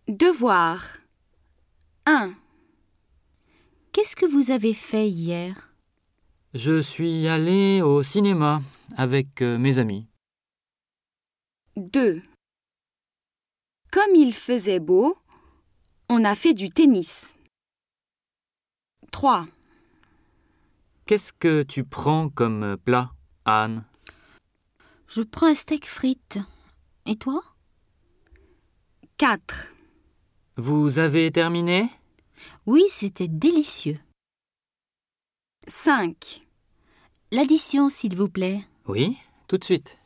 Devoir. 1. Qu'est-ce que vous avez fait hier? Je suis allé au cinéma avec mes amis. 2. Comme il faisait beau, on a fait du tennis. 3. Qu'est-ce que tu prends comme plat, Anne? Je prends un steak frites. Et toi? 4. Vous avez terminé? Oui, c'était délicieux. 5. L'addition, s'il vous plaît. Oui, tout de suite.